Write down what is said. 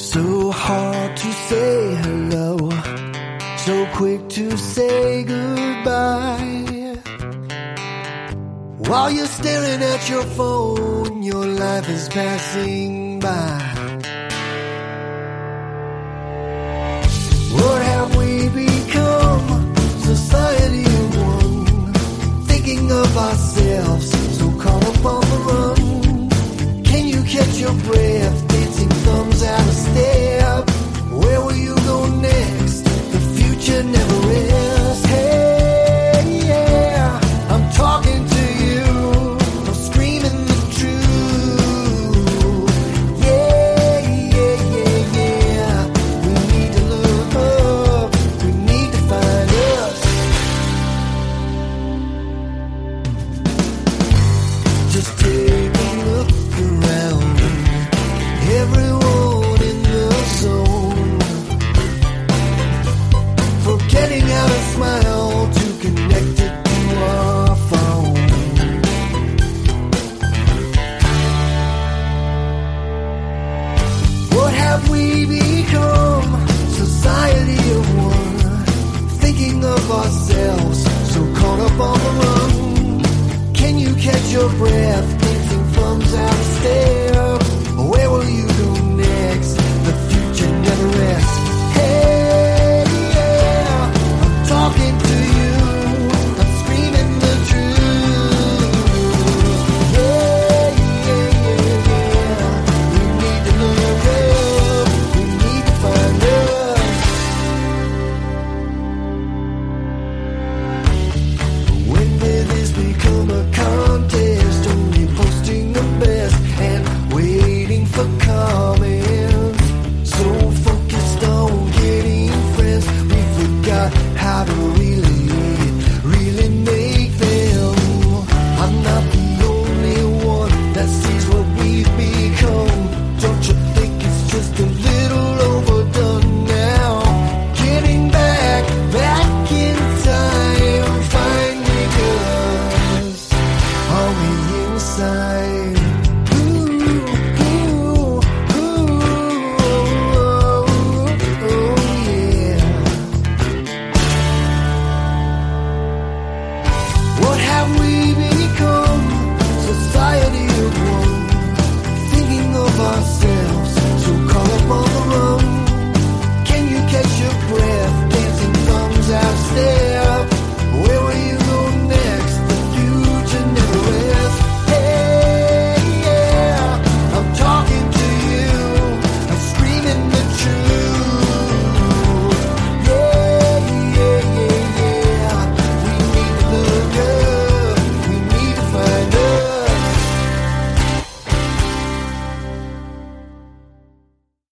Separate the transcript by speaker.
Speaker 1: So hard to say hello, so quick to say goodbye. While you're staring at your phone, your life is passing by. What have we become? Society of one, thinking of ourselves, so caught up on the run. Can you catch your breath, dancing thumbs out of step? Where will you go next? The future never ends. Hey, yeah, I'm talking to you, I'm screaming the truth. Yeah, yeah, yeah, yeah. We need to look up, we need to find us. Just take a look around, everyone in the zone, forgetting how to smile, too connected to our phone. What have we become? Society of one, thinking of ourselves, so caught up on the run. Can you catch your breath, dancing thumbs out of step? Where will you go next? The future never rests. Hey, yeah, I'm talking to you, I'm screaming the truth. Yeah, yeah, yeah, yeah. We need to look up, we need to find us. When did this become a contest? Only posting the best and waiting for comments. So focused on getting friends, we forgot how to really make them. I'm not the only one that sees what we've become. Don't you think it's just a little